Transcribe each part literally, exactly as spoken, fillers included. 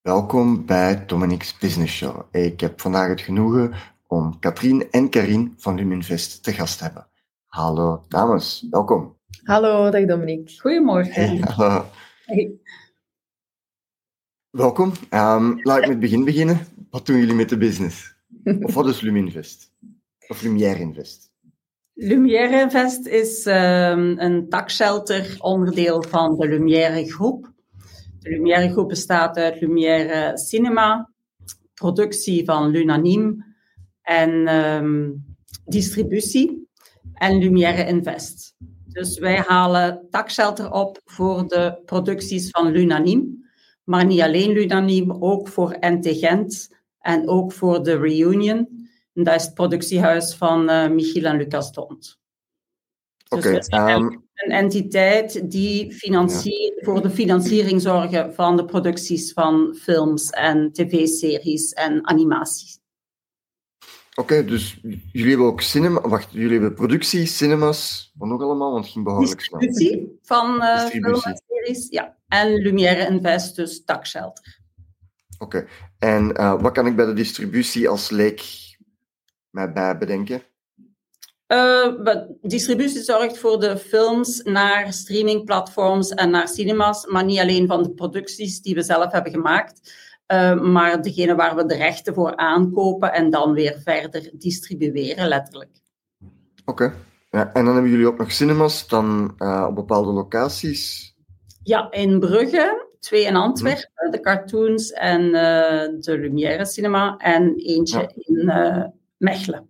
Welkom bij Dominique's Business Show. Ik heb vandaag het genoegen om Katrien en Karien van Luminvest te gast te hebben. Hallo dames, welkom. Hallo, dag Dominique. Goedemorgen. Hey, hallo. Hey. Welkom. Um, laat ik met het begin beginnen. Wat doen jullie met de business? Of wat is Luminvest? Of Lumière Invest? Lumière Invest is um, een takshelter, onderdeel van de Lumière Groep. De Lumière Groep bestaat uit Lumière Cinema, productie van Lunaniem en um, distributie en Lumière Invest. Dus wij halen takshelter op voor de producties van Lunaniem, maar niet alleen Lunaniem, ook voor N T Gent en ook voor de Reunion. En dat is het productiehuis van uh, Michiel en Lucas Dont. Dus okay, we zijn um, een entiteit die financier, ja. voor de financiering zorgen van de producties van films en tv-series en animaties. Oké, okay, dus jullie hebben ook cinema... Wacht, jullie hebben productie, cinemas, wat nog allemaal? Want het ging behoorlijk snel. Distributie van uh, films en series, ja. En Lumière Invest, dus takshelter. Oké, okay. En uh, wat kan ik bij de distributie als leek mij bij bedenken? Uh, distributie zorgt voor de films naar streamingplatforms en naar cinemas, maar niet alleen van de producties die we zelf hebben gemaakt, uh, maar degene waar we de rechten voor aankopen en dan weer verder distribueren, letterlijk. Oké. Okay. Ja, en dan hebben jullie ook nog cinemas, dan uh, op bepaalde locaties? Ja, in Brugge, twee in Antwerpen, hm. de Cartoons en uh, de Lumière Cinema, en eentje ja. in uh, Mechelen.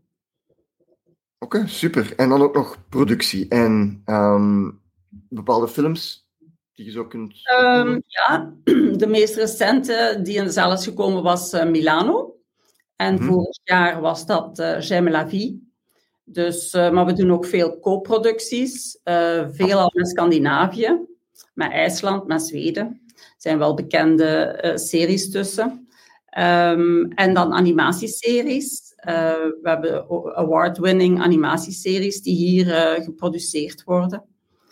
Oké, okay, super. En dan ook nog productie en um, bepaalde films die je zo kunt... Um, ja, de meest recente die in de zaal is gekomen was uh, Milano. En mm-hmm. vorig jaar was dat uh, J'aime la vie. Dus, uh, maar we doen ook veel co-producties. Uh, veelal met Scandinavië, met IJsland, met Zweden. Er zijn wel bekende uh, series tussen. Um, en dan animatieseries. Uh, we hebben award-winning animatieseries die hier uh, geproduceerd worden.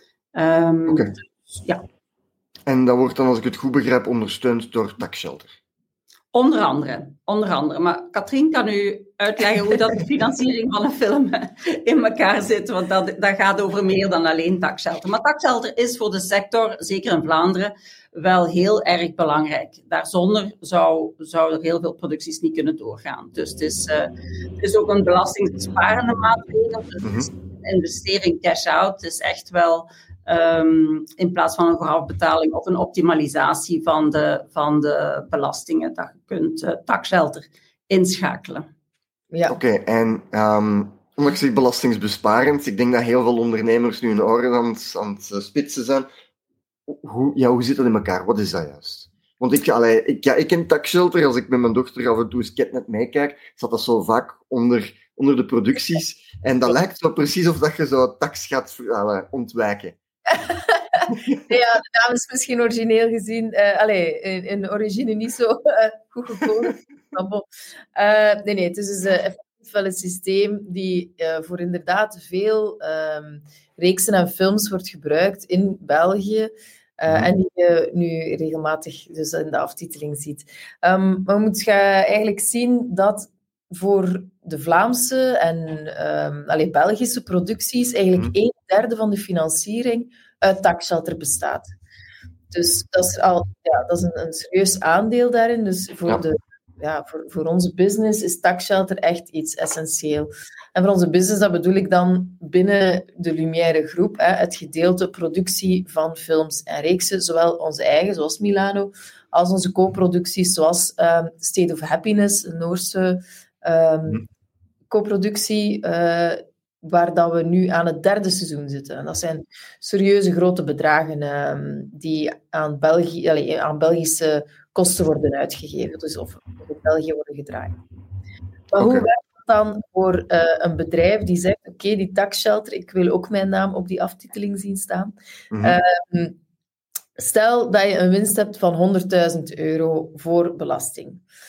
Um, Oké. Okay. Dus, ja. En dat wordt dan, als ik het goed begrijp, ondersteund door takshelter? Onder andere, onder andere. Maar Katrien kan u uitleggen hoe dat de financiering van een film in elkaar zit, want dat, dat gaat over meer dan alleen takshelter. Maar takshelter is voor de sector, zeker in Vlaanderen, wel heel erg belangrijk. Daarzonder zou, zou er heel veel producties niet kunnen doorgaan. Dus het is, uh, het is ook een belastingbesparende maatregel. Dus het is een investering cash-out. Het is echt wel um, in plaats van een voorafbetaling of een optimalisatie van de, van de belastingen dat je kunt uh, takshelter inschakelen. Ja. Oké, okay, en um, omdat ik zeg belastingsbesparend, ik denk dat heel veel ondernemers nu hun oren aan het, aan het spitsen zijn. Hoe, ja, hoe zit dat in elkaar? Wat is dat juist? Want ik, allee, ik, ja, ik ken takshelter, als ik met mijn dochter af en toe eens Catnet meekijk, zat dat zo vaak onder, onder de producties. En dat lijkt zo precies of dat je zo tax gaat allee, ontwijken. Ja, de naam is misschien origineel gezien, uh, allee, in, in origine niet zo uh, goed gekomen. uh, nee, nee, het is dus uh, effectief wel een systeem die uh, voor inderdaad veel um, reeksen en films wordt gebruikt in België. Uh, mm. En die je nu regelmatig dus in de aftiteling ziet. Um, maar je moet eigenlijk zien dat voor de Vlaamse en um, allee, Belgische producties eigenlijk mm. een derde van de financiering uit takshelter bestaat. Dus dat is, al, ja, dat is een, een serieus aandeel daarin. Dus voor, ja. de, ja, voor, voor onze business is takshelter echt iets essentieel. En voor onze business, dat bedoel ik dan binnen de Lumière Groep, hè, het gedeelte productie van films en reeksen, zowel onze eigen, zoals Milano, als onze co-producties, zoals um, State of Happiness, een Noorse um, mm. co-productie, uh, waar dat we nu aan het derde seizoen zitten. En dat zijn serieuze grote bedragen um, die aan, België, allez, aan Belgische kosten worden uitgegeven, dus of in België worden gedraaid. Maar okay. Hoe werkt dat dan voor uh, een bedrijf die zegt, oké, okay, die takshelter, ik wil ook mijn naam op die aftiteling zien staan. Mm-hmm. Um, stel dat je een winst hebt van honderdduizend euro voor belasting.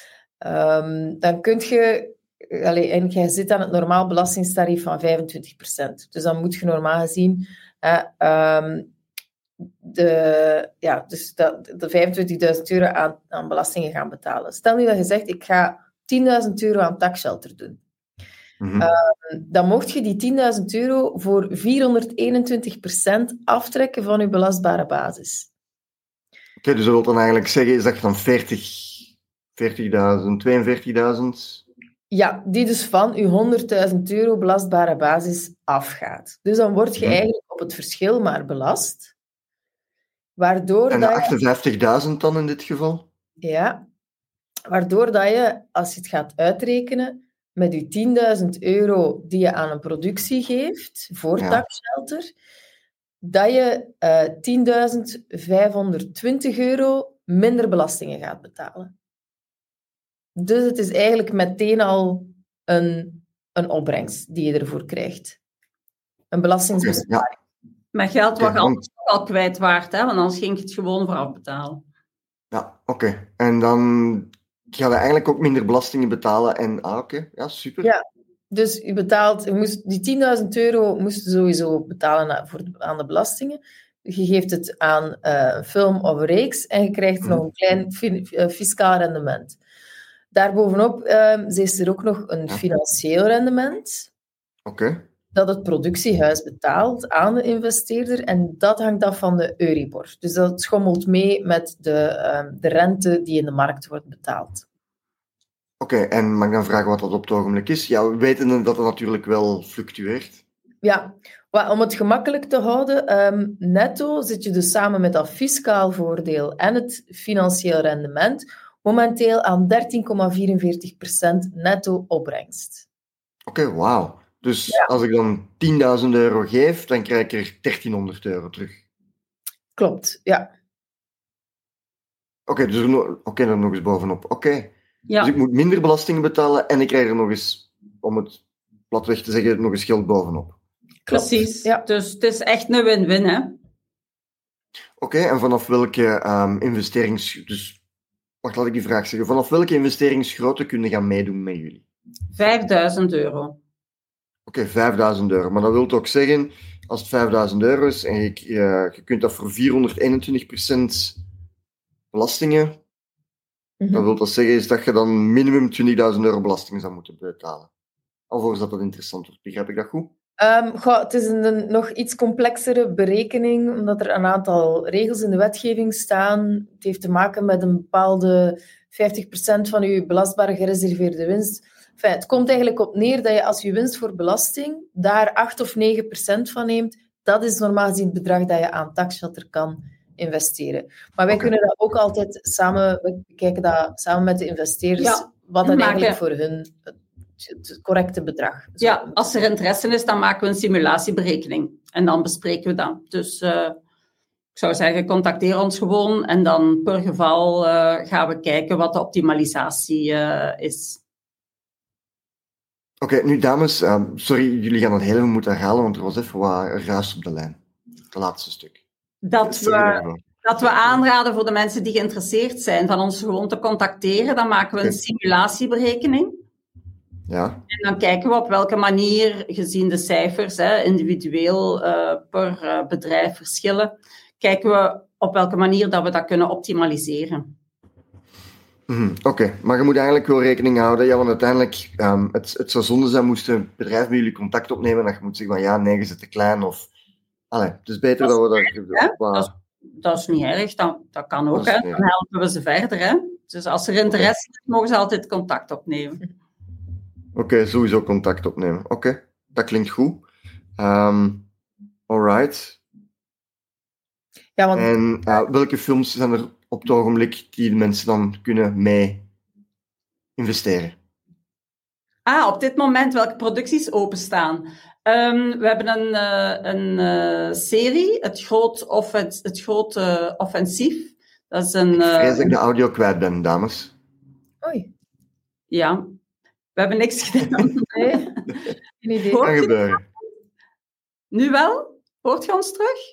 Um, dan kun je... Allee, en jij zit aan het normaal belastingstarief van vijfentwintig procent. Dus dan moet je normaal gezien... Uh, um, de, ja, dus dat, de vijfentwintigduizend euro aan, aan belastingen gaan betalen. Stel nu dat je zegt, ik ga tienduizend euro aan taxshelter doen. Mm-hmm. Uh, dan mocht je die tienduizend euro voor vierhonderdeenentwintig procent aftrekken van je belastbare basis. Oké, okay, dus dat wil dan eigenlijk zeggen, is dat je dan veertig, veertigduizend, tweeënveertigduizend... Ja, die dus van je honderdduizend euro belastbare basis afgaat. Dus dan word je mm-hmm. eigenlijk op het verschil maar belast. Waardoor en dat je... achtenvijftigduizend dan in dit geval? Ja, waardoor dat je, als je het gaat uitrekenen, met je tienduizend euro die je aan een productie geeft voor ja. taxshelter, dat je uh, tienduizend vijfhonderdtwintig euro minder belastingen gaat betalen. Dus het is eigenlijk meteen al een, een opbrengst die je ervoor krijgt. Een belastingsbesparing. Ja. Maar geld wat je anders al kwijt waard, hè? Want anders ging je het gewoon vooraf betalen. Ja, oké. Okay. En dan ga je eigenlijk ook minder belastingen betalen. En, ah, oké. Okay. Ja, super. Ja, dus je betaalt, je moest, die tienduizend euro moest je sowieso betalen aan, voor, aan de belastingen. Je geeft het aan uh, een film of een reeks en je krijgt mm. nog een klein fi- uh, fiscaal rendement. Daarbovenop uh, is er ook nog een ja. financieel rendement. Oké. Okay. Dat het productiehuis betaalt aan de investeerder en dat hangt af van de Euribor. Dus dat schommelt mee met de, uh, de rente die in de markt wordt betaald. Oké, okay, en mag ik dan vragen wat dat op het ogenblik is? Ja, we weten dat het natuurlijk wel fluctueert. Ja, om het gemakkelijk te houden, um, netto zit je dus samen met dat fiscaal voordeel en het financieel rendement momenteel aan dertien komma vierenveertig procent netto opbrengst. Oké, okay, wauw. Dus ja. als ik dan tienduizend euro geef, dan krijg ik er dertienhonderd euro terug. Klopt, ja. Oké, okay, dus er, no- okay, er nog eens bovenop. Oké. Okay. Ja. Dus ik moet minder belastingen betalen en ik krijg er nog eens, om het platweg te zeggen, nog eens geld bovenop. Klopt. Precies, ja. Dus het is echt een win-win, hè. Oké, okay, en vanaf welke um, investerings... Dus, wacht, laat ik die vraag zeggen. Vanaf welke investeringsgrootte kun je gaan meedoen met jullie? vijfduizend euro. Oké, okay, vijfduizend euro. Maar dat wil ook zeggen, als het vijfduizend euro is en je, je, je kunt dat voor vierhonderdeenentwintig procent belastingen, mm-hmm. dat wil dat zeggen is dat je dan minimum twintigduizend euro belastingen zou moeten betalen. Alvorens dat dat interessant wordt. Begrijp ik dat goed? Um, goh, het is een, een nog iets complexere berekening, omdat er een aantal regels in de wetgeving staan. Het heeft te maken met een bepaalde vijftig procent van je belastbare gereserveerde winst. Enfin, het komt eigenlijk op neer dat je als je winst voor belasting daar acht of negen procent van neemt. Dat is normaal gezien het bedrag dat je aan taxshelter kan investeren. Maar wij okay. kunnen dat ook altijd samen, we kijken dat samen met de investeerders, ja, wat dat eigenlijk voor hun het correcte bedrag. Ja, als er interesse is, dan maken we een simulatieberekening. En dan bespreken we dat. Dus uh, ik zou zeggen, contacteer ons gewoon. En dan per geval uh, gaan we kijken wat de optimalisatie uh, is. Oké, okay, nu dames, uh, sorry, jullie gaan het heel even moeten herhalen, want er was even wat ruis op de lijn. Het laatste stuk. Dat we, dat we aanraden voor de mensen die geïnteresseerd zijn van ons gewoon te contacteren. Dan maken we okay. een simulatieberekening. Ja. En dan kijken we op welke manier, gezien de cijfers, hè, individueel uh, per uh, bedrijf verschillen, kijken we op welke manier dat we dat kunnen optimaliseren. Mm-hmm. Oké, okay. Maar je moet eigenlijk wel rekening houden, ja, want uiteindelijk, um, het, het zou zonde zijn, moest een bedrijf met jullie contact opnemen, dat je moet zeggen van ja, nee, je zit te klein, of... Allee, het is beter dat, dat we dat... Erg, dat, is, dat is niet erg, dat, dat kan ook, dat hè. Dan helpen we ze verder, hè. Dus als er interesse is, mogen ze altijd contact opnemen. Oké, okay, sowieso contact opnemen. Oké, okay. Dat klinkt goed. Um, alright. Ja, want... En uh, welke films zijn er op het ogenblik die de mensen dan kunnen mee investeren? Ah, op dit moment welke producties openstaan? Um, we hebben een, uh, een uh, serie, het, groot offen- het grote offensief. Dat is een... Uh... Ik vrees dat ik de audio kwijt ben, dames. Oei. Ja. We hebben niks gedaan. Nee, geen idee. Kan gebeuren. Nu wel? Hoort je ons terug?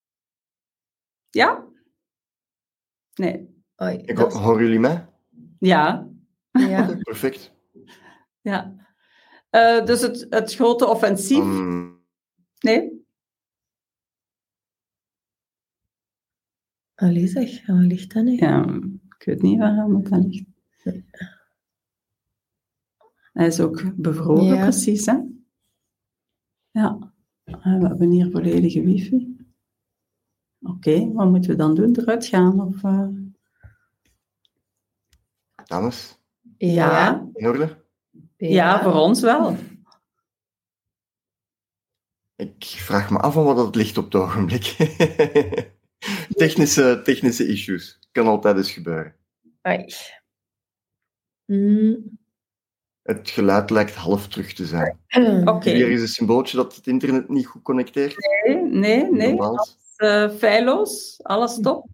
Ja? Nee. Oei, Ik ho- hoor jullie mij? Ja. Ja. Perfect. Ja. Uh, dus het, het grote offensief. Um... Nee? Allee zeg, waar ligt dat nu? Ja, ik weet niet waar dat ligt. Hij is ook bevroren, Ja. precies, hè? Ja. En we hebben hier volledige wifi. Oké, okay, wat moeten we dan doen? Eruit gaan? Of, uh... Dames? Ja. In orde? Ja. Ja, voor ons wel. Ik vraag me af van wat het ligt op het ogenblik. technische, technische issues. Kan altijd eens gebeuren. Ai. Mm. Het geluid lijkt half terug te zijn. Oké. Okay. Hier is een symbooltje dat het internet niet goed connecteert. Nee, nee, nee. Alles uh, feilloos. Alles top.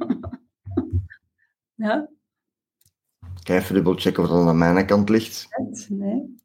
Ja. Ik ga even dubbel checken of dat aan mijn kant ligt. Nee.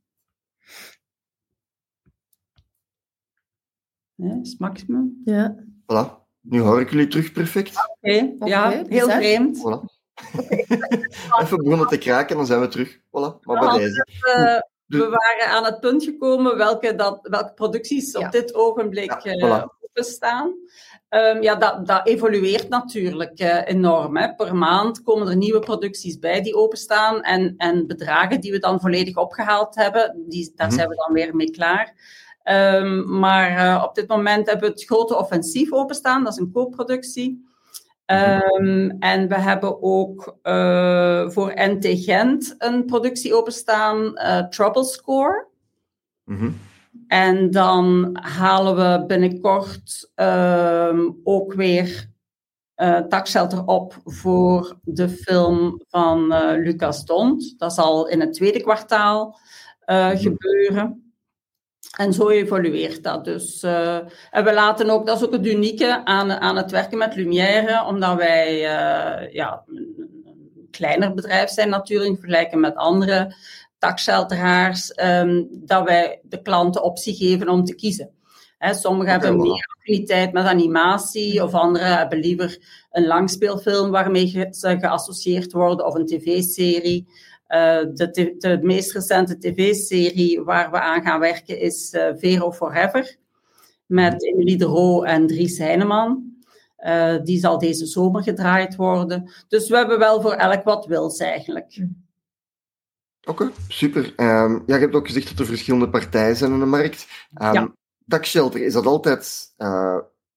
Nee, is maximum. Ja. Voilà. Nu hoor ik jullie terug perfect. Oké, okay. Ja, okay, heel bizar. Vreemd. Voilà. Even begonnen te kraken, dan zijn we terug. Voilà, maar bij deze. Het, uh, we waren aan het punt gekomen welke, dat, welke producties ja. op dit ogenblik ja, voilà. uh, openstaan. Um, ja, dat, dat evolueert natuurlijk uh, enorm. Hè. Per maand komen er nieuwe producties bij die openstaan. En, en bedragen die we dan volledig opgehaald hebben, die, daar mm-hmm. zijn we dan weer mee klaar. Um, maar uh, op dit moment hebben we het Grote Offensief openstaan. Dat is een co-productie. Um, en we hebben ook uh, voor N T Gent een productie openstaan, uh, Trouble Score. Mm-hmm. En dan halen we binnenkort um, ook weer uh, Takshelter op voor de film van uh, Lucas Dont. Dat zal in het tweede kwartaal uh, mm-hmm. gebeuren. En zo evolueert dat dus. Uh, en we laten ook, dat is ook het unieke aan, aan het werken met Lumière, omdat wij uh, ja, een kleiner bedrijf zijn natuurlijk, in vergelijking met andere takshelteraars, um, dat wij de klanten optie geven om te kiezen. Hè, sommigen okay, hebben meer affiniteit met animatie, of anderen hebben liever een langspeelfilm waarmee ze geassocieerd worden, of een tv-serie. Uh, de, te- de meest recente tv-serie waar we aan gaan werken is uh, Vero Forever, met Emilie de Roo en Dries Heineman. Uh, die zal deze zomer gedraaid worden. Dus we hebben wel voor elk wat wils eigenlijk. Oké, okay, super. Um, ja, je hebt ook gezegd dat er verschillende partijen zijn in de markt. Um, ja. Takshelter, is dat altijd uh,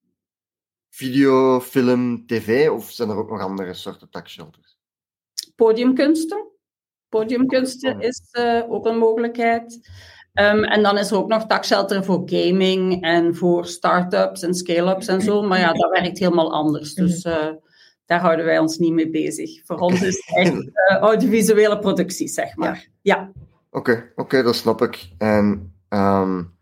video, film, tv, of zijn er ook nog andere soorten takshelters? Podiumkunsten. Podiumkunsten is uh, ook een mogelijkheid. Um, en dan is er ook nog takshelter voor gaming en voor start-ups en scale-ups en zo. Maar ja, dat werkt helemaal anders. Dus uh, daar houden wij ons niet mee bezig. Voor ons is het echt uh, audiovisuele productie, zeg maar. Ja. Oké, okay, okay, dat snap ik. En um,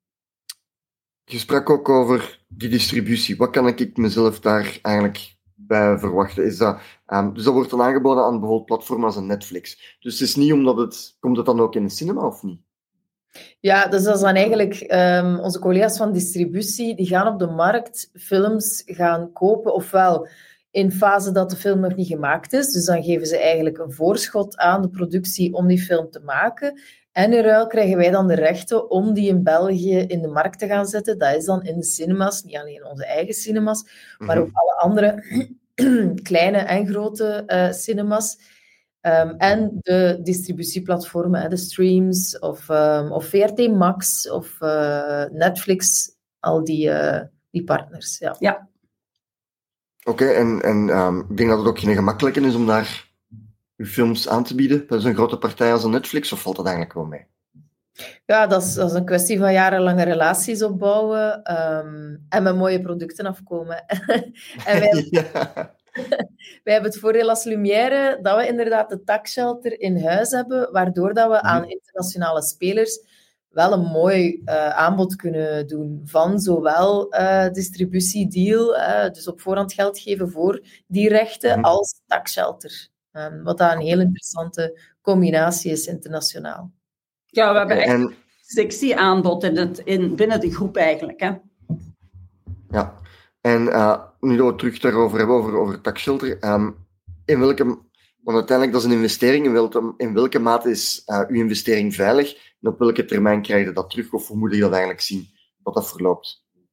je sprak ook over die distributie. Wat kan ik mezelf daar eigenlijk bij verwachten? Is dat, um, dus dat wordt dan aangeboden aan bijvoorbeeld platformen als een Netflix. Dus het is niet omdat het... Komt het dan ook in de cinema of niet? Ja, dus dat is dan eigenlijk... Um, onze collega's van distributie, die gaan op de markt films gaan kopen, ofwel in fase dat de film nog niet gemaakt is. Dus dan geven ze eigenlijk een voorschot aan de productie om die film te maken. En in ruil krijgen wij dan de rechten om die in België in de markt te gaan zetten. Dat is dan in de cinemas, niet alleen onze eigen cinemas, maar ook alle andere kleine en grote uh, cinemas. Um, en de distributieplatformen, de streams, of, um, of V R T Max, of uh, Netflix, al die, uh, die partners. Ja. ja. Oké, okay, en, en um, ik denk dat het ook geen gemakkelijker is om daar uw films aan te bieden bij zo'n grote partij als een Netflix, of valt dat eigenlijk wel mee? Ja, dat is, dat is een kwestie van jarenlange relaties opbouwen um, en met mooie producten afkomen. en wij, ja. wij hebben het voordeel als Lumière dat we inderdaad de takshelter in huis hebben, waardoor dat we mm. aan internationale spelers wel een mooi uh, aanbod kunnen doen van zowel uh, distributiedeal, uh, dus op voorhand geld geven voor die rechten, mm. als takshelter. Um, wat dat een heel interessante combinatie is internationaal. Ja, we hebben echt een sexy aanbod in het, in, binnen de groep eigenlijk. Hè? Ja, en uh, nu dat we het terug daarover hebben, over, over takshelter, um, in welke, want uiteindelijk dat is een investering, in welke, in welke mate is uh, uw investering veilig en op welke termijn krijg je dat terug, of hoe moet je dat eigenlijk zien, wat dat verloopt?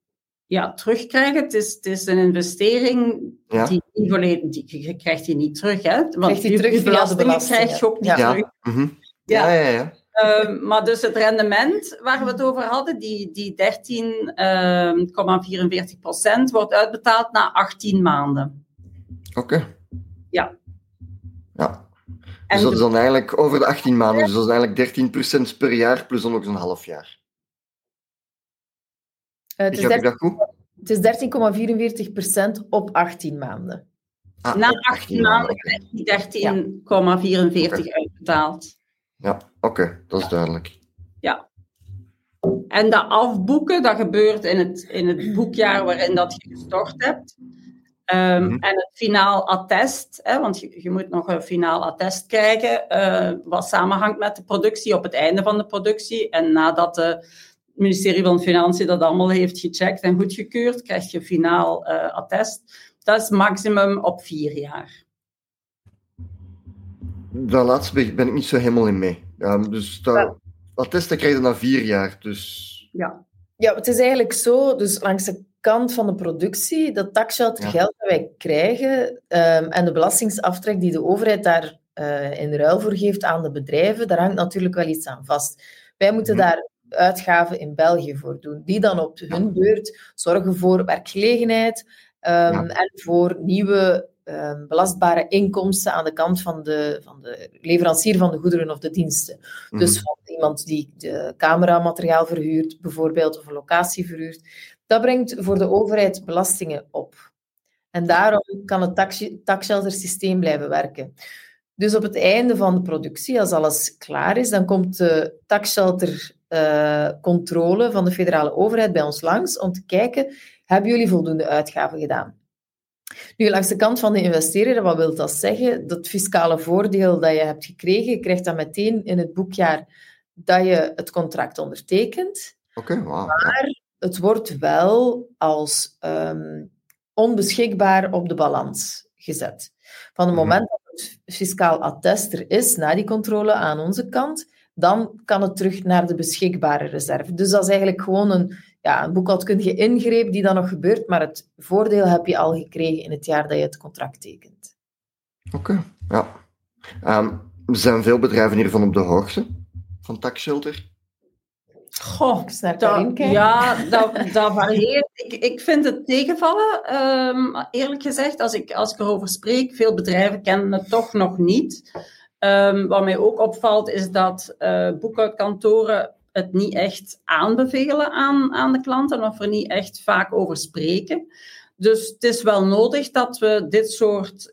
ja, terugkrijgen. Het is, het is een investering Ja. die niet volledig... Die, je krijgt die niet terug, hè. Want Krijgt die je, terug je via de belastingen belastingen. krijg je ook niet Ja. terug. Ja. Mhm. Ja. Ja, ja, ja. Uh, maar dus het rendement waar we het over hadden, die, die dertien komma vierenveertig procent, wordt uitbetaald na achttien maanden. Oké. Okay. Ja. Ja. En Dus dat de... is dan eigenlijk over de achttien maanden, dus dat is eigenlijk dertien procent per jaar, plus dan nog eens een half jaar. Uh, het, Ik heb dat goed? Het is dertien komma vierenveertig procent op achttien maanden. Ah, na achttien maanden krijg je dertien komma vierenveertig okay. uitbetaald. Ja, oké, okay, dat is ja. duidelijk. Ja. En dat afboeken, dat gebeurt in het, in het boekjaar waarin dat je gestort hebt. Um, mm-hmm. En het finaal attest, hè, want je, je moet nog een finaal attest krijgen, uh, wat samenhangt met de productie op het einde van de productie. En nadat het ministerie van Financiën dat allemaal heeft gecheckt en goedgekeurd, krijg je finaal uh, attest. Dat is maximum op vier jaar. Daar laatste ben ik niet zo helemaal in mee. Ja, dus dat, ja. attesten krijg je na vier jaar. Dus... Ja. ja, het is eigenlijk zo, dus langs de kant van de productie, dat taxgeld, ja. geld dat wij krijgen um, en de belastingsaftrek die de overheid daar uh, in ruil voor geeft aan de bedrijven, daar hangt natuurlijk wel iets aan vast. Wij moeten hmm. daar uitgaven in België voor doen, die dan op hun beurt zorgen voor werkgelegenheid um, ja. en voor nieuwe um, belastbare inkomsten aan de kant van de, van de leverancier van de goederen of de diensten. Hmm. Dus van iemand die de cameramateriaal verhuurt, bijvoorbeeld, of een locatie verhuurt. Dat brengt voor de overheid belastingen op. En daarom kan het tax- taxsheltersysteem blijven werken. Dus op het einde van de productie, als alles klaar is, dan komt de taxsheltercontrole uh, van de federale overheid bij ons langs om te kijken, hebben jullie voldoende uitgaven gedaan? Nu, langs de kant van de investeerder, wat wil dat zeggen? Dat fiscale voordeel dat je hebt gekregen, je krijgt dat meteen in het boekjaar dat je het contract ondertekent. Oké, okay, wow. Maar het wordt wel als um, onbeschikbaar op de balans gezet. Van het moment dat het fiscaal attest er is, na die controle aan onze kant, dan kan het terug naar de beschikbare reserve. Dus dat is eigenlijk gewoon een, ja, een boekhoudkundige ingreep die dan nog gebeurt, maar het voordeel heb je al gekregen in het jaar dat je het contract tekent. Oké, okay, ja. Um, zijn veel bedrijven hiervan op de hoogte van taxshelter? Goh, dat, ja, dat, dat varieert. Ik, ik vind het tegenvallen, um, eerlijk gezegd, als ik, als ik erover spreek. Veel bedrijven kennen het toch nog niet. Um, wat mij ook opvalt, is dat uh, boekhoudkantoren het niet echt aanbevelen aan, aan de klanten, of er niet echt vaak over spreken. Dus het is wel nodig dat we dit soort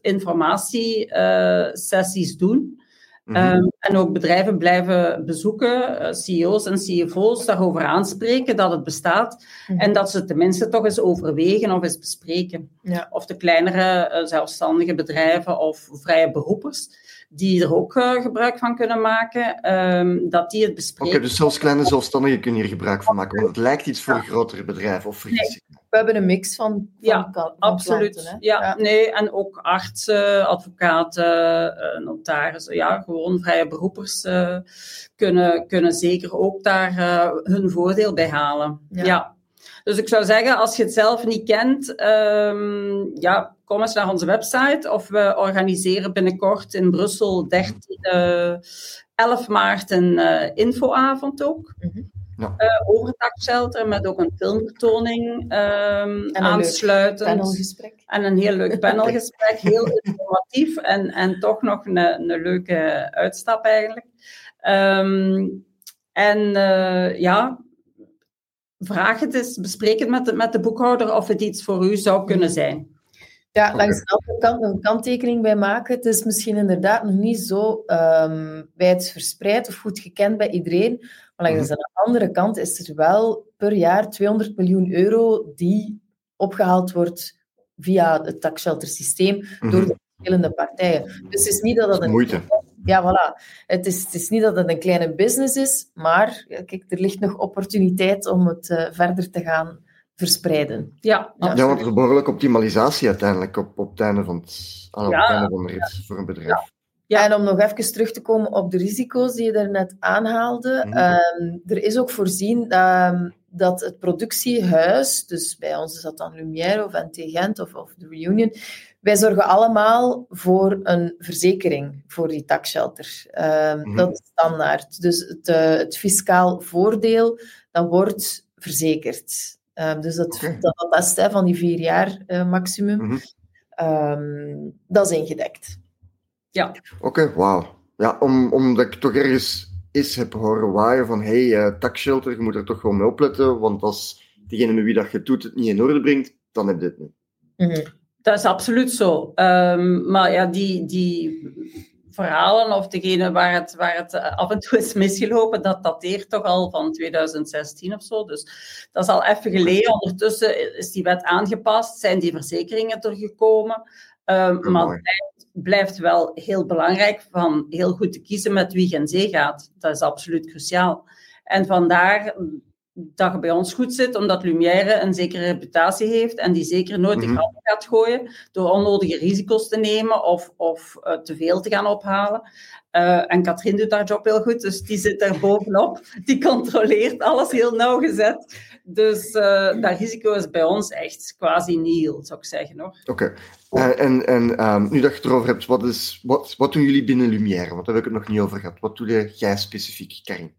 informatiesessies uh, doen. Mm-hmm. Um, en ook bedrijven blijven bezoeken, uh, C E O's en C F O's daarover aanspreken dat het bestaat. Mm-hmm. En dat ze tenminste toch eens overwegen of eens bespreken. Ja. Of de kleinere uh, zelfstandige bedrijven of vrije beroepers, die er ook uh, gebruik van kunnen maken, um, dat die het bespreken. Oké, okay, dus zelfs kleine zelfstandigen kunnen hier gebruik van maken, want het lijkt iets voor ja. grotere bedrijven, of vergis ik me? We hebben een mix van, van, ja, van absoluut. klanten. Hè? Ja, ja, nee, en ook artsen, advocaten, notarissen, ja, gewoon vrije beroepers uh, kunnen, kunnen zeker ook daar uh, hun voordeel bij halen. Ja. ja. Dus ik zou zeggen, als je het zelf niet kent, um, ja, kom eens naar onze website. Of we organiseren binnenkort in Brussel dertien, uh, elf maart een uh, infoavond ook. Mm-hmm. Ja. Uh, over het taxshelter, met ook een filmvertoning um, aansluitend. En een panelgesprek. En een heel leuk panelgesprek. Heel informatief en, en toch nog een, een leuke uitstap eigenlijk. Um, en uh, ja... Vraag het eens, bespreek het met de, met de boekhouder of het iets voor u zou kunnen zijn. Ja, langs de andere kant een kanttekening bij maken. Het is misschien inderdaad nog niet zo um, wijdverspreid of goed gekend bij iedereen. Maar langs de andere kant is er wel per jaar tweehonderd miljoen euro die opgehaald wordt via het taxsheltersysteem mm-hmm. door de verschillende partijen. Dus het is niet dat dat een... Moeite. Ja, voilà. Het is, het is niet dat het een kleine business is, maar kijk, er ligt nog opportuniteit om het uh, verder te gaan verspreiden. Ja, ja, want er is behoorlijk optimalisatie uiteindelijk op, op het einde van, het, ah, op ja, het einde van de rit ja. voor een bedrijf. Ja. Ja. En om nog even terug te komen op de risico's die je daarnet aanhaalde. Mhm. Um, er is ook voorzien dat, dat het productiehuis, dus bij ons is dat dan Lumière of N T Gent of, of de Reunion, wij zorgen allemaal voor een verzekering voor die taxshelter. Um, Mhm. Dat is standaard. Dus het, uh, het fiscaal voordeel, dat wordt verzekerd. Um, dus dat, Oké. dat, dat best hè, van die vier jaar uh, maximum, Mhm. um, dat is ingedekt. Ja. Oké, okay, wauw. Ja, om, omdat ik toch ergens eens heb horen waaien van hey, uh, taxshelter, je moet er toch gewoon mee opletten, want als degene met wie dat je het doet het niet in orde brengt, dan heb je het niet. Mm-hmm. Dat is absoluut zo. Um, maar ja, die, die verhalen of degene waar het, waar het af en toe is misgelopen, dat dateert toch al van twintig zestien of zo. Dus dat is al even geleden. Ondertussen is die wet aangepast, zijn die verzekeringen er gekomen. Um, Oh, maar het blijft wel heel belangrijk van heel goed te kiezen met wie je in zee gaat. Dat is absoluut cruciaal. En vandaar dat je bij ons goed zit, omdat Lumière een zekere reputatie heeft en die zeker nooit de Mm-hmm. grap gaat gooien door onnodige risico's te nemen of, of uh, te veel te gaan ophalen. Uh, en Katrien doet haar job heel goed, dus die zit er bovenop. Die controleert alles heel nauwgezet. Dus uh, dat risico is bij ons echt quasi nihil, zou ik zeggen. Oké. Okay. Uh, en en um, nu dat je het erover hebt, wat, is, wat, wat doen jullie binnen Lumière? Want daar heb ik het nog niet over gehad. Wat doe jij specifiek, Karin?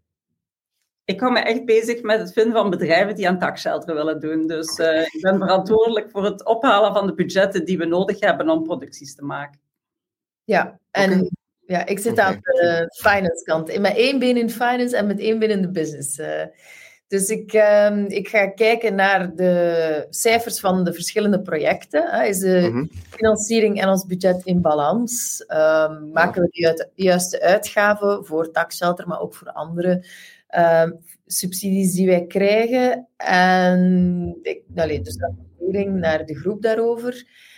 Ik hou me echt bezig met het vinden van bedrijven die aan taxshelter willen doen. Dus uh, ik ben verantwoordelijk voor het ophalen van de budgetten die we nodig hebben om producties te maken. Ja, en okay. ja, ik zit okay. aan de finance kant. Met één been in finance en met één been in de business. Uh, dus ik, um, ik ga kijken naar de cijfers van de verschillende projecten. Uh, is de mm-hmm. financiering en ons budget in balans? Um, ja. Maken we de, uit, de juiste uitgaven voor taxshelter, maar ook voor andere Um, subsidies die wij krijgen. En ik, allee, dus rapportering naar de groep daarover.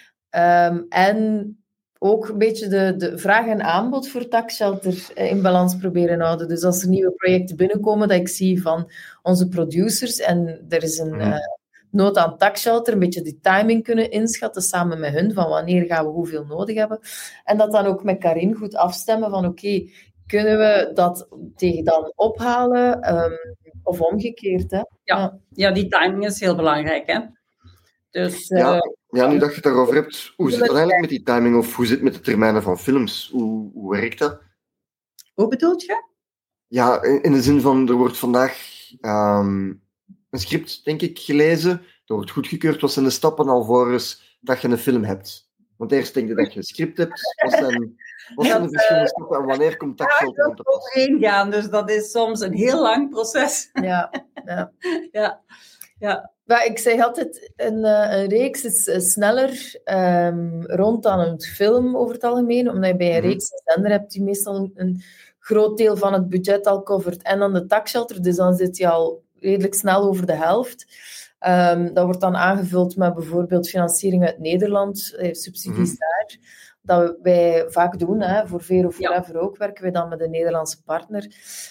Um, en ook een beetje de, de vraag en aanbod voor taxshelter in balans proberen houden. Dus als er nieuwe projecten binnenkomen, dat ik zie van onze producers en er is een uh, nood aan taxshelter, een beetje die timing kunnen inschatten samen met hun, van wanneer gaan we hoeveel nodig hebben. En dat dan ook met Karin goed afstemmen van oké, okay, kunnen we dat tegen dan ophalen um, of omgekeerd? Hè? Ja. Ja. ja, die timing is heel belangrijk. Hè? Dus, uh, ja, ja, nu dat je het daarover hebt, hoe zit het eigenlijk met die timing of hoe zit het met de termijnen van films? Hoe, hoe werkt dat? Hoe bedoelt je? Ja, in, in de zin van, er wordt vandaag um, een script, denk ik, gelezen. Er wordt goedgekeurd. Wat zijn de stappen alvorens dat je een film hebt? Want eerst denk je dat je een script hebt. Wat zijn... Wat zijn de verschillende stappen en wanneer komt taxshelter aan te pas? Overheen gaan, dus dat is soms een heel lang proces. Ja, ja. ja. ja. Maar ik zeg altijd, een, een reeks is uh, sneller um, rond dan een film over het algemeen, omdat je bij een reeks een zender hebt die meestal een, een groot deel van het budget al covert. En dan de taxshelter, dus dan zit je al redelijk snel over de helft. Um, dat wordt dan aangevuld met bijvoorbeeld financiering uit Nederland, eh, subsidies mm-hmm. daar. Dat wij vaak doen, hè, voor Vero Forever ja. ook, werken wij dan met een Nederlandse partner.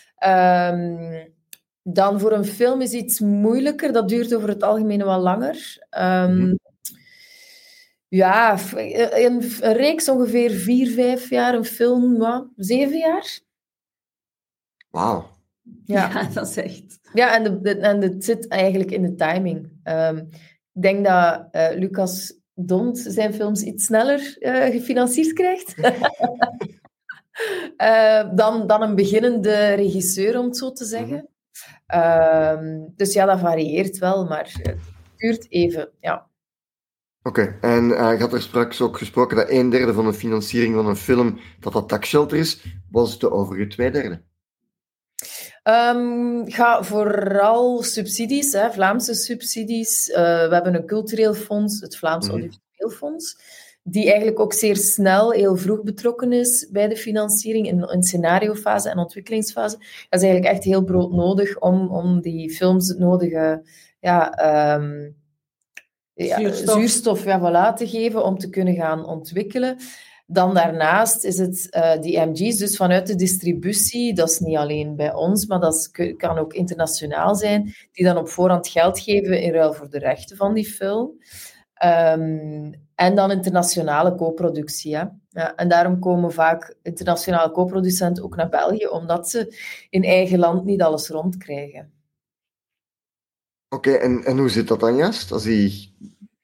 Um, dan voor een film is iets moeilijker, dat duurt over het algemeen wel langer. Um, mm-hmm. Ja, een, een reeks ongeveer vier, vijf jaar, een film, wat, zeven jaar. Wauw. Ja. ja, dat is echt... Ja, en, de, de, en het zit eigenlijk in de timing. Um, ik denk dat uh, Lucas Dont zijn films iets sneller uh, gefinancierd krijgt uh, dan, dan een beginnende regisseur, om het zo te zeggen. Mm-hmm. Uh, dus ja, dat varieert wel, maar het duurt even, ja. Oké, okay. en uh, je had er straks ook gesproken dat een derde van de financiering van een film dat dat taxshelter is. Was de overige twee derde? Um, ga vooral subsidies, hè, Vlaamse subsidies. Uh, we hebben een cultureel fonds, het Vlaams mm-hmm. Audiovisueel Fonds, die eigenlijk ook zeer snel, heel vroeg betrokken is bij de financiering in, in scenariofase en ontwikkelingsfase. Dat is eigenlijk echt heel broodnodig om, om die films het nodige ja, um, ja, zuurstof, zuurstof ja, voilà, te geven om te kunnen gaan ontwikkelen. Dan daarnaast is het uh, die M G's, dus vanuit de distributie, dat is niet alleen bij ons, maar dat is, kan ook internationaal zijn, die dan op voorhand geld geven in ruil voor de rechten van die film. Um, En dan internationale co-productie. Hè. Ja, en daarom komen vaak internationale co-producenten ook naar België, omdat ze in eigen land niet alles rondkrijgen. Oké, okay, en, en hoe zit dat dan juist, als die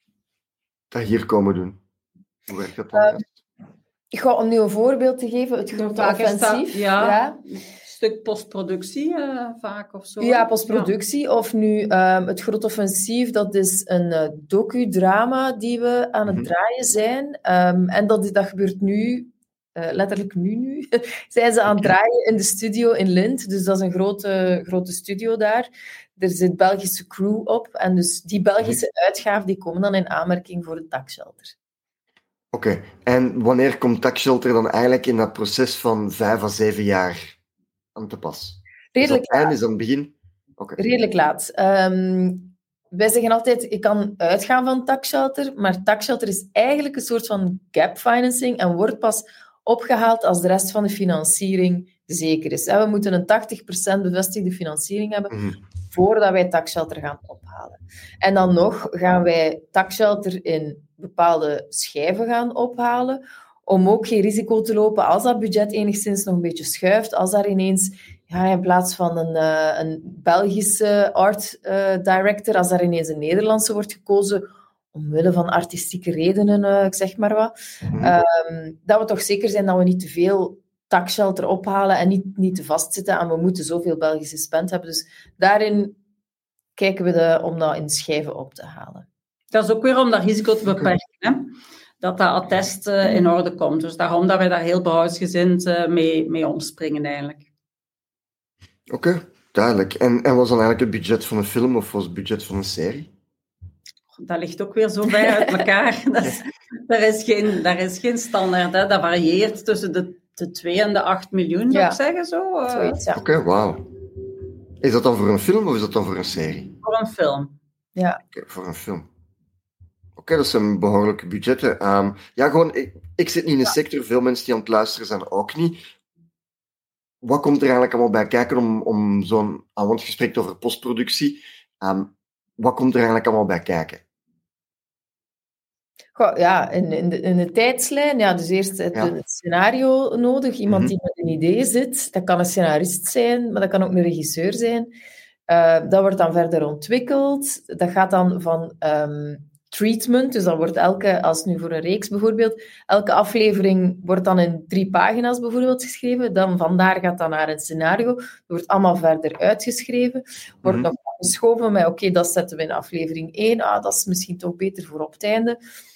dat hier komen doen? Hoe werkt dat dan uh, juist? Ik ga om nu een voorbeeld te geven, het grote offensief. Ja, ja. Een stuk postproductie uh, vaak of zo. Ja, postproductie. Ja. Of nu um, het grote offensief, dat is een uh, docudrama die we aan het mm-hmm. draaien zijn. Um, en dat, dat gebeurt nu, uh, letterlijk nu nu, zijn ze aan het draaien in de studio in Lint. Dus dat is een grote, grote studio daar. Er zit Belgische crew op. En dus die Belgische mm-hmm. uitgaven, die komen dan in aanmerking voor het takshelter. Oké, okay. En wanneer komt takshelter dan eigenlijk in dat proces van vijf à zeven jaar aan te pas? Redelijk is dat eind, is dat het begin? Okay. Redelijk laat. Um, wij zeggen altijd, ik kan uitgaan van takshelter, maar takshelter is eigenlijk een soort van gap financing en wordt pas opgehaald als de rest van de financiering zeker is. We moeten een tachtig procent bevestigde financiering hebben mm-hmm. voordat wij takshelter gaan ophalen. En dan nog gaan wij takshelter in bepaalde schijven gaan ophalen, om ook geen risico te lopen als dat budget enigszins nog een beetje schuift, als daar ineens, ja, in plaats van een, uh, een Belgische art uh, director, als daar ineens een Nederlandse wordt gekozen, omwille van artistieke redenen, uh, ik zeg maar wat, mm-hmm. um, dat we toch zeker zijn dat we niet te veel takshelter ophalen en niet, niet te vastzitten aan we moeten zoveel Belgische spend hebben. Dus daarin kijken we de, om dat in schijven op te halen. Dat is ook weer om dat risico te beperken, hè? Dat dat attest uh, in orde komt. Dus daarom dat wij daar heel behuisgezind uh, mee, mee omspringen eigenlijk. Oké, okay, duidelijk. En, en was dan eigenlijk het budget van een film of was het budget van een serie? Dat ligt ook weer zo bij uit elkaar. Dat is, daar, is geen, daar is geen standaard. Hè? Dat varieert tussen de, de twee en de acht miljoen, zou ja. ik zeggen. Zo. Uh, ja. Oké, okay, wauw. Is dat dan voor een film of is dat dan voor een serie? Voor een film. Ja. Oké, okay, voor een film. Oké, okay, dat zijn behoorlijke budgetten. Um, ja, gewoon, ik, ik zit niet in de ja. sector. Veel mensen die aan het luisteren zijn ook niet. Wat komt er eigenlijk allemaal bij kijken om, om zo'n... Want je spreekt over postproductie. Um, wat komt er eigenlijk allemaal bij kijken? Goh, ja, in, in, de, in de tijdslijn, ja, dus eerst het, ja. het scenario nodig. Iemand mm-hmm. die met een idee zit. Dat kan een scenarist zijn, maar dat kan ook een regisseur zijn. Uh, dat wordt dan verder ontwikkeld. Dat gaat dan van um, treatment, dus dan wordt elke, als nu voor een reeks bijvoorbeeld, elke aflevering wordt dan in drie pagina's bijvoorbeeld geschreven. Dan vandaar gaat dat naar een scenario. Dat wordt allemaal verder uitgeschreven. Wordt mm-hmm. nog geschoven met, oké, okay, dat zetten we in aflevering één. Ah, dat is misschien toch beter voor op het einde.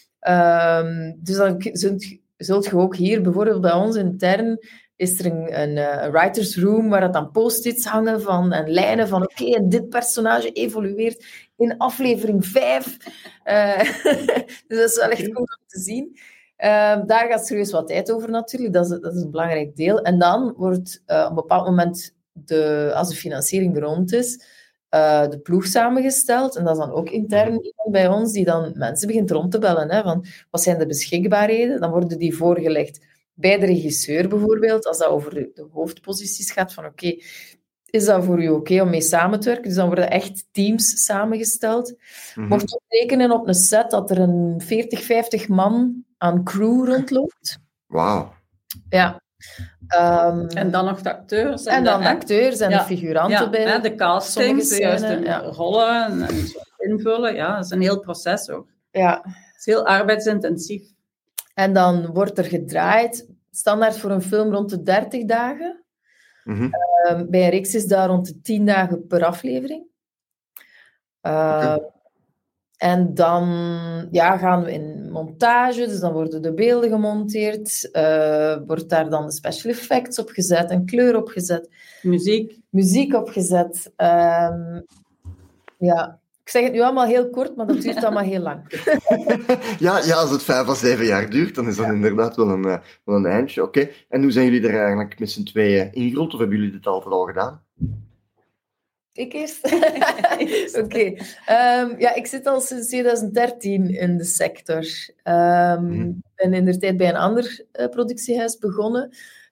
Um, dus dan zult, zult je ook hier, bijvoorbeeld bij ons intern, is er een, een, een writers room waar dat dan post-its hangen van, en lijnen van oké, okay, dit personage evolueert in aflevering vijf. Uh, dus dat is wel echt cool om te zien. Uh, daar gaat serieus wat tijd over natuurlijk, dat is, dat is een belangrijk deel. En dan wordt uh, op een bepaald moment, de, als de financiering rond is, Uh, de ploeg samengesteld. En dat is dan ook intern iemand bij ons die dan mensen begint rond te bellen. Hè, van, wat zijn de beschikbaarheden? Dan worden die voorgelegd bij de regisseur bijvoorbeeld, als dat over de, de hoofdposities gaat, van oké, okay, is dat voor u oké okay om mee samen te werken? Dus dan worden echt teams samengesteld. Mm-hmm. Mocht je rekenen op een set dat er een veertig, vijftig man aan crew rondloopt. Wauw. Ja. Um, en dan nog de acteurs. En, en dan de, de acteurs en ja. de figuranten ja, bij. Ja, de castings, de juiste ja. rollen en, en invullen. Ja, dat is een heel proces hoor. Ja. Het is heel arbeidsintensief. En dan wordt er gedraaid, standaard voor een film rond de dertig dagen. Mm-hmm. Um, bij een reeks is dat rond de tien dagen per aflevering. Uh, okay. En dan ja, gaan we in montage, dus dan worden de beelden gemonteerd, uh, wordt daar dan de special effects opgezet, een kleur opgezet. Muziek. Muziek opgezet. Um, ja, ik zeg het nu allemaal heel kort, maar dat duurt allemaal heel lang. ja, ja, als het vijf à zeven jaar duurt, dan is dat ja. inderdaad wel een, uh, wel een eindje. Oké. Okay. En hoe zijn jullie er eigenlijk met z'n tweeën ingerold, of hebben jullie dit altijd al gedaan? Ik eerst? Oké. Okay. Um, ja, ik zit al sinds twintig dertien in de sector. Ik um, mm. ben in de tijd bij een ander uh, productiehuis begonnen.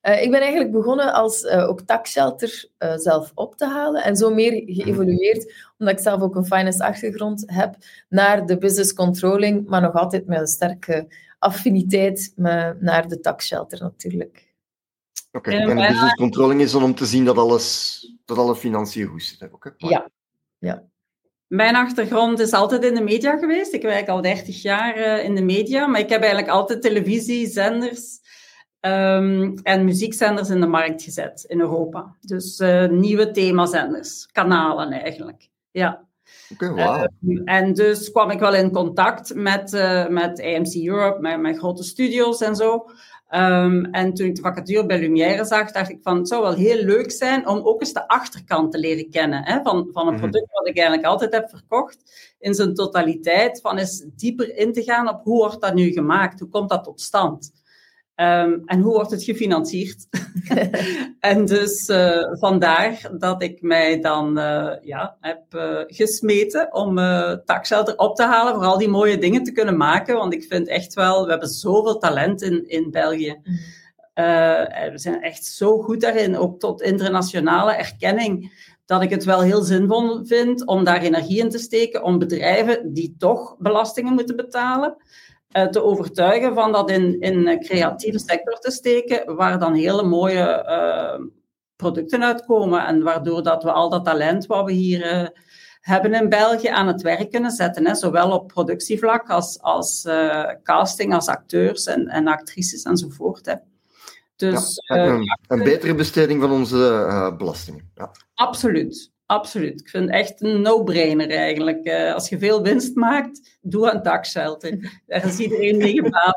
Uh, ik ben eigenlijk begonnen als uh, ook taxshelter uh, zelf op te halen en zo meer geëvolueerd, omdat ik zelf ook een finance-achtergrond heb, naar de business controlling, maar nog altijd met een sterke affiniteit met, naar de taxshelter natuurlijk. Oké, okay. En de business controlling is dan om te zien dat alles, dat alle financiën goed zitten. Okay. Ja, ja. Mijn achtergrond is altijd in de media geweest. Ik werk al dertig jaar uh, in de media, maar ik heb eigenlijk altijd televisiezenders um, en muziekzenders in de markt gezet in Europa. Dus uh, nieuwe themazenders, kanalen eigenlijk. Ja. Oké, okay, wow. Uh, en dus kwam ik wel in contact met, uh, met A M C Europe, met, met grote studios en zo. Um, en toen ik de vacature bij Lumière zag, dacht ik van, het zou wel heel leuk zijn om ook eens de achterkant te leren kennen, hè, van, van een product wat ik eigenlijk altijd heb verkocht, in zijn totaliteit, van eens dieper in te gaan op hoe wordt dat nu gemaakt, hoe komt dat tot stand? Um, en hoe wordt het gefinancierd? En dus uh, vandaar dat ik mij dan uh, ja, heb uh, gesmeten om uh, taxshelter op te halen, voor al die mooie dingen te kunnen maken. Want ik vind echt wel, we hebben zoveel talent in, in België. Uh, we zijn echt zo goed daarin, ook tot internationale erkenning, dat ik het wel heel zinvol vind om daar energie in te steken, om bedrijven die toch belastingen moeten betalen, te overtuigen van dat in, in een creatieve sector te steken, waar dan hele mooie uh, producten uitkomen en waardoor dat we al dat talent wat we hier uh, hebben in België aan het werk kunnen zetten, hè, zowel op productievlak als, als uh, casting, als acteurs en, en actrices enzovoort. Hè. Dus, ja, een, uh, een betere besteding van onze uh, belastingen. Ja. Absoluut. Absoluut. Ik vind het echt een no-brainer eigenlijk. Uh, als je veel winst maakt, doe aan taxshelter. Daar is iedereen mee gebaat.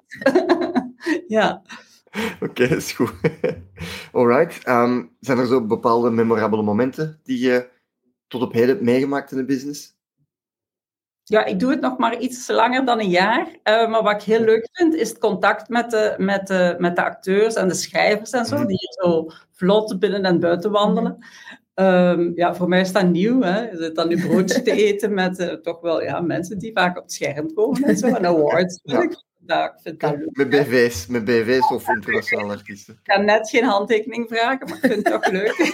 Ja. Oké, okay, is goed. Alright. Um, zijn er zo bepaalde memorabele momenten die je tot op heden hebt meegemaakt in de business? Ja, ik doe het nog maar iets langer dan een jaar. Uh, maar wat ik heel leuk vind, is het contact met de, met de, met de acteurs en de schrijvers en zo, mm-hmm. die hier zo vlot binnen en buiten wandelen. Mm-hmm. Um, ja, voor mij is dat nieuw. Hè. Je zit dan nu broodje te eten met uh, toch wel ja, mensen die vaak op het scherm komen en zo. En awards. Ja. Ik, ja, ik vind dat leuk. Met B V's, met B V's of internationale artiesten. Ik kan net geen handtekening vragen, maar ik vind het toch leuk.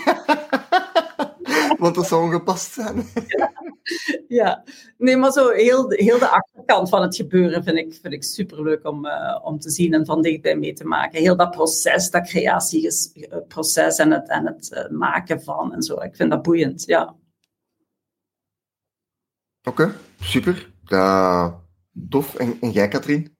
Want dat zou ongepast zijn. Ja, ja. Nee, maar zo heel, heel de achterkant van het gebeuren vind ik, vind ik superleuk om, uh, om te zien en van dichtbij mee te maken. Heel dat proces, dat creatieproces en het, en het uh, maken van en zo. Ik vind dat boeiend, ja. Oké, okay, super. Uh, tof. En, en jij, Katrien?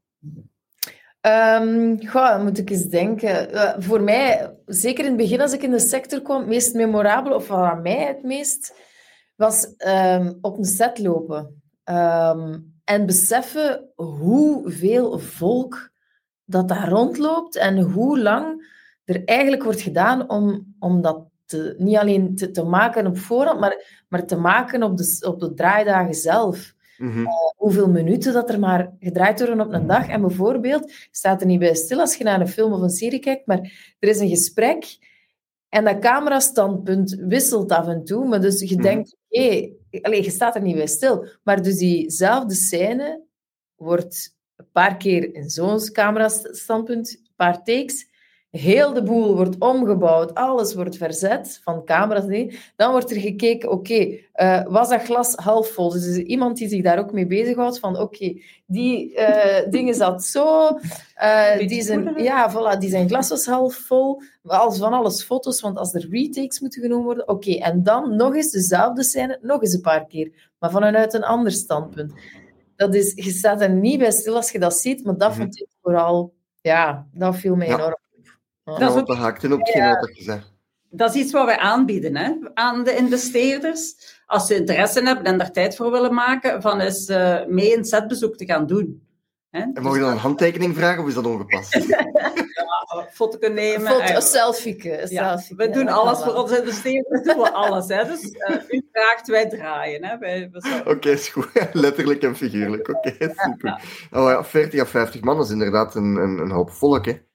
Um, goh, moet ik eens denken. Uh, voor mij, zeker in het begin als ik in de sector kwam, het meest memorabel, of wat aan mij het meest, was um, op een set lopen. Um, en beseffen hoeveel volk dat daar rondloopt en hoe lang er eigenlijk wordt gedaan om, om dat te, niet alleen te, te maken op voorhand, maar, maar te maken op de, op de draaidagen zelf. Mm-hmm. Uh, hoeveel minuten dat er maar gedraaid worden op een dag. En bijvoorbeeld, je staat er niet bij stil als je naar een film of een serie kijkt, maar er is een gesprek en dat camerastandpunt wisselt af en toe. Maar dus je mm-hmm. denkt, hé, hey, je staat er niet bij stil. Maar dus diezelfde scène wordt een paar keer in zo'n camerastandpunt, een paar takes. Heel de boel wordt omgebouwd, alles wordt verzet, van camera's nee. Dan wordt er gekeken, oké, okay, uh, was dat glas half vol? Dus er is iemand die zich daar ook mee bezighoudt, van oké, okay, die uh, dingen zat zo, uh, die, zijn, ja, voilà, die zijn glas was half vol, als van alles foto's, want als er retakes moeten genomen worden, oké, okay, en dan nog eens dezelfde scène, nog eens een paar keer, maar vanuit een ander standpunt. Dat is, je staat er niet bij stil als je dat ziet, maar dat mm-hmm. vond ik vooral, ja, dat viel mij ja. enorm. Dat is ook haakt in op hetgeen ja, wat je zegt. Dat is iets wat wij aanbieden hè, aan de investeerders. Als ze interesse hebben en daar tijd voor willen maken, van eens uh, mee een setbezoek te gaan doen. Hè. En mag je dan een handtekening vragen of is dat ongepast? Ja, foto kunnen nemen. Foto, een selfie. Een ja, selfie we doen alles voor onze investeerders, doen we alles. Hè. Dus uh, u vraagt, wij draaien. Hè. Wij, Oké, okay, is goed. Letterlijk en figuurlijk. Oké, okay, super. Ja, ja. Oh, ja, veertig à vijftig man is inderdaad een, een, een hoop volk, hè?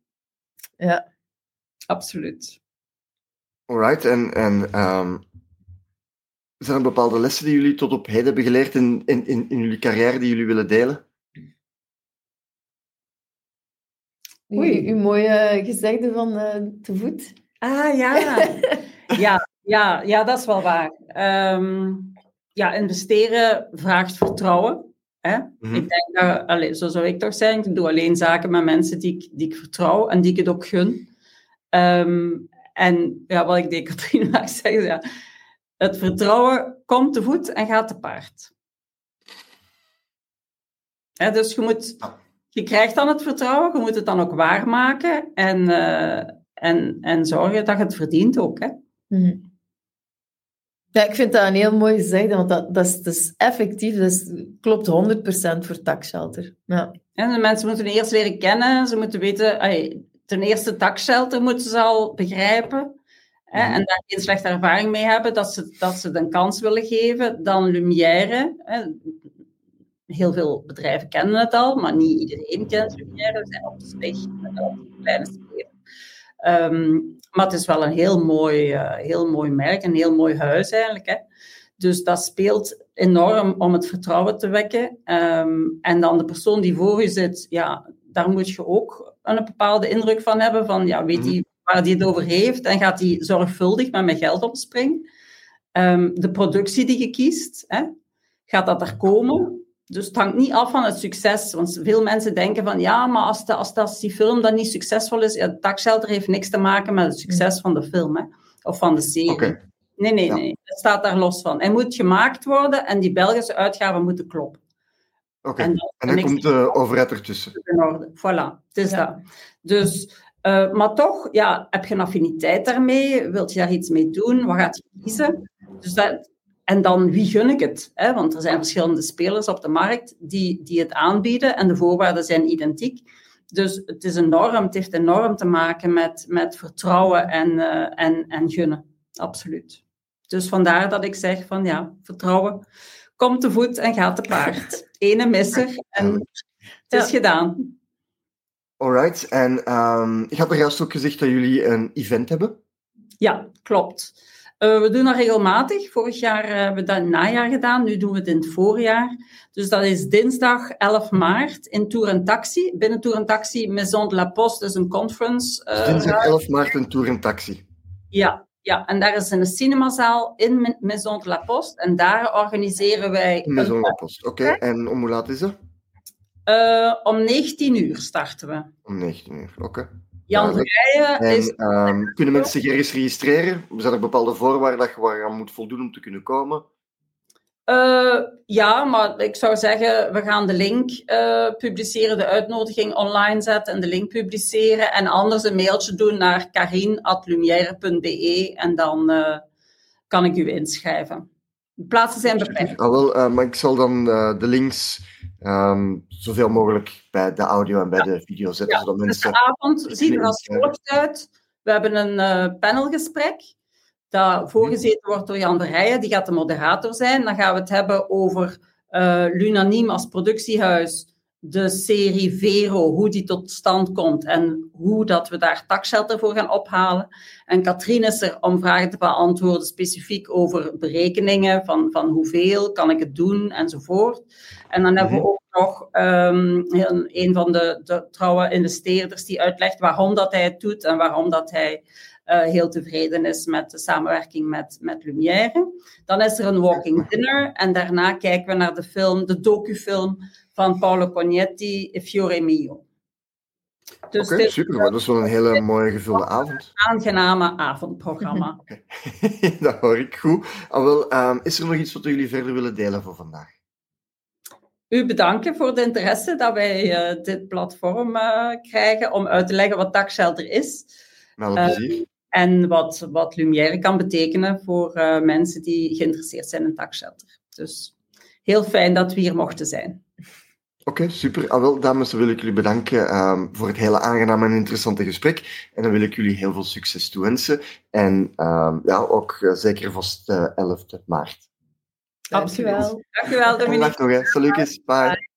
Ja, absoluut. Alright, en, en um, zijn er bepaalde lessen die jullie tot op heden hebben geleerd in, in, in, in jullie carrière die jullie willen delen? uw, uw mooie gezegde van uh, te voet. Ah, ja. ja, ja. Ja, dat is wel waar. Um, ja, investeren vraagt vertrouwen. Hè? Mm-hmm. Ik denk dat, allez, zo zou ik toch zijn, ik doe alleen zaken met mensen die ik, die ik vertrouw en die ik het ook gun. Um, en ja, wat ik tegen Katrien mag zeggen, ja, het vertrouwen komt te voet en gaat te paard. Hè, dus je moet, je krijgt dan het vertrouwen, je moet het dan ook waarmaken en, uh, en, en zorgen dat je het verdient ook. Hè? Mm-hmm. Ja, ik vind dat een heel mooi gezegde, want dat, dat, is, dat is effectief, dat is, klopt honderd procent voor Tax Shelter. Ja. En de mensen moeten eerst leren kennen, ze moeten weten, ay, ten eerste Tax Shelter moeten ze al begrijpen, hè, mm-hmm. en daar geen slechte ervaring mee hebben, dat ze, dat ze het een kans willen geven. Dan Lumière, hè. Heel veel bedrijven kennen het al, maar niet iedereen kent Lumière, we zijn op de weg met een kleine speler. Um, maar het is wel een heel mooi, uh, heel mooi merk, een heel mooi huis eigenlijk. Hè. Dus dat speelt enorm om het vertrouwen te wekken. Um, en dan de persoon die voor je zit, ja, daar moet je ook een bepaalde indruk van hebben. Van, ja, weet hij waar hij het over heeft en gaat hij zorgvuldig met mijn geld omspringen. Um, de productie die je kiest, hè, gaat dat er komen? Dus het hangt niet af van het succes. Want veel mensen denken van, ja, maar als, de, als, de, als die film dan niet succesvol is, ja, Tax Shelter heeft niks te maken met het succes van de film, hè, of van de serie. Okay. Nee, nee, ja. nee. Het staat daar los van. Hij moet gemaakt worden en die Belgische uitgaven moeten kloppen. Oké, okay. en dan, en dan komt de overheid ertussen. In orde, voilà, het is ja. dat. Dus, uh, maar toch, ja, heb je een affiniteit daarmee? Wilt je daar iets mee doen? Wat gaat je kiezen? Dus dat... En dan, wie gun ik het? Hè? Want er zijn verschillende spelers op de markt die, die het aanbieden en de voorwaarden zijn identiek. Dus het is enorm, het heeft enorm te maken met, met vertrouwen en, uh, en, en gunnen. Absoluut. Dus vandaar dat ik zeg van ja, vertrouwen komt te voet en gaat te paard. Ene misser en het is ja. gedaan. Alright, en um, je had er juist ook gezegd dat jullie een event hebben? Ja, klopt. Uh, we doen dat regelmatig. Vorig jaar uh, hebben we dat in het najaar gedaan. Nu doen we het in het voorjaar. Dus dat is dinsdag elf maart in Tour en Taxi. Binnen Tour en Taxi, Maison de la Poste, dus een conference. Uh, dinsdag elf maart in Tour en Taxi. Ja, ja, en daar is een cinemazaal in Maison de la Poste. En daar organiseren wij... Maison de la Poste, oké. Okay. En om hoe laat is dat? Uh, om negentien uur starten we. Om negentien uur, oké. Okay. Jan Vrijen is... Um, kunnen mensen zich ergens registreren? Zijn er bepaalde voorwaarden dat je waar aan moet voldoen om te kunnen komen? Uh, ja, maar ik zou zeggen, we gaan de link uh, publiceren, de uitnodiging online zetten en de link publiceren. En anders een mailtje doen naar karin at lumière punt b e en dan uh, kan ik u inschrijven. De plaatsen zijn beperkt. Ah, wel, uh, maar ik zal dan uh, de links um, zoveel mogelijk bij de audio en bij ja. de video zetten. Ja, zodat dus mensen de avond ziet er als volgt uit. We hebben een uh, panelgesprek dat voorgezeten wordt door Jan de Rijen. Die gaat de moderator zijn. Dan gaan we het hebben over uh, Lunaniem als productiehuis, de serie Vero, hoe die tot stand komt en hoe dat we daar Tax Shelter voor gaan ophalen. En Katrien is er om vragen te beantwoorden specifiek over berekeningen van, van hoeveel kan ik het doen enzovoort. En dan hebben we ook nog um, een van de, de trouwe investeerders die uitlegt waarom dat hij het doet en waarom dat hij uh, heel tevreden is met de samenwerking met, met Lumière. Dan is er een walking dinner en daarna kijken we naar de film, de docufilm van Paolo Cognetti, Fiore Mio. Dus Oké, okay, super. Dat is wel een hele mooie gevulde avond. Een aangename avondprogramma. Dat hoor ik goed. Ah, wel, um, is er nog iets wat jullie verder willen delen voor vandaag? U bedanken voor de interesse dat wij uh, dit platform uh, krijgen om uit te leggen wat Tax Shelter is. Met alle plezier. Uh, en wat, wat Lumière kan betekenen voor uh, mensen die geïnteresseerd zijn in Tax Shelter. Dus heel fijn dat we hier mochten zijn. Oké, okay, super. Ah, wel, dames, dan wil ik jullie bedanken um, voor het hele aangename en interessante gesprek. En dan wil ik jullie heel veel succes toewensen. En um, ja, ook uh, zeker vast de elfde maart. Absoluut. Dank u wel, Dominique. Dag nog, hè. Salutjes. Bye. Bye.